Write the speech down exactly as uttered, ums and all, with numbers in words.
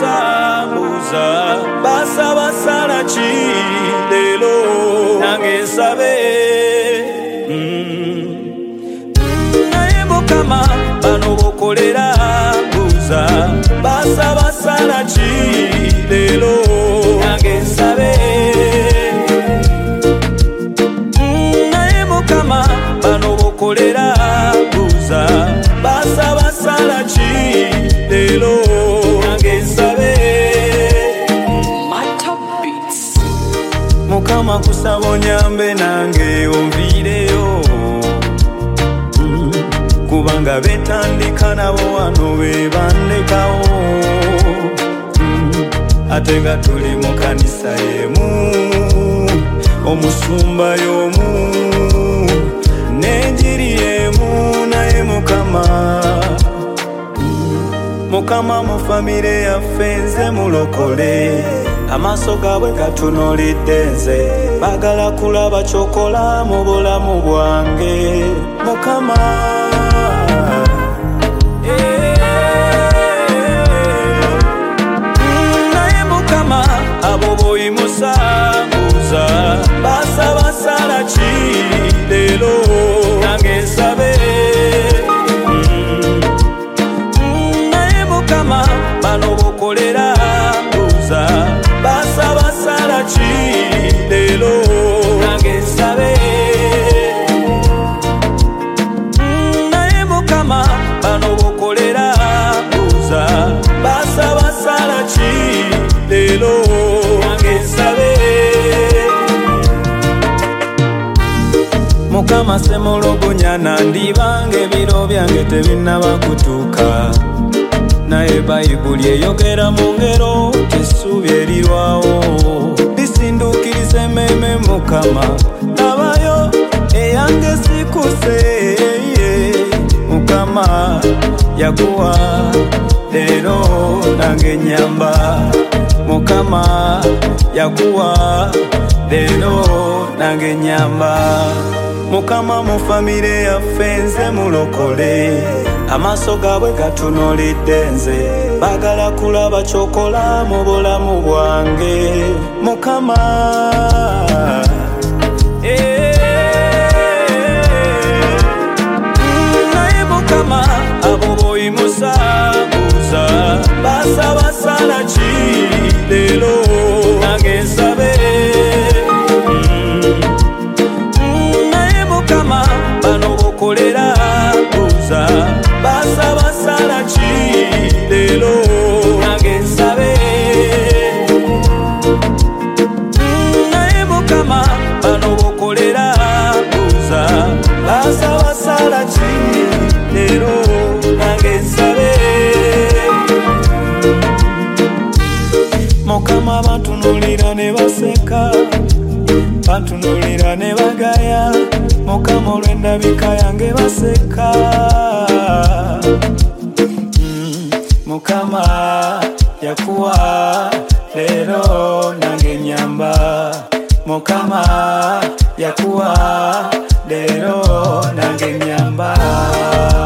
musambuza basaba sala chi lelo nange sabe naye mukama bano bokolera mbuza basaba sala chi lelo nange sabe naye mukama bano bokolera mbuza basaba sala chi lelo nange sabe mukama kusaba onyambe nange onvireyo mm. kubanga betandika nabo wano bebandekawo mm. ate nga tuli mu kanisa yemu omusumba y'omu n'enjiri yemu naye mukama mukama mu famire yaffe nze mulokole amaaso gaabwe gatunulidde nze bagala kulaba kyokola mu bulamu bwange mukama naye mukama abo boyimusa mbuza basaba sala ki lelo nange nsabe naye mukama bano bokolera mbuza basaba sala chi lelo nange nsabe naye mukama bano bokolera mbuza basaba sala chi lelo nange nsabe mukama semulugunya nandibange ebiro byange tebinaba kutuuka naye bayibuli eyogera mu ngero tessuubi erirwawo lisindukiriza emmeeme mukama nabayo eyange sikuse mukama yakuwa leero nange nyamba mukama yakuwa leero nange nyamba mukama mu famire yaffe nze mulokole amaaso gaabwe gatunulidde nze bagala kulaba kyokola mu bulamu bwange mukama naye mukama abo boyimusa mbuza basaba sala ki lelo nange nsabe naye mukama bano bokolera mbuza basaba sala ki lelo nange nsabe naye mukama bano bokolera mbuza basaba sala ki lelo nange nsabe mukama batunulira ne baseka batunulira ne bagaya mukama olw'endabika yange baseka mm, mukama yakuwa leero nange nyamba mukama yakuwa leero nange nyamba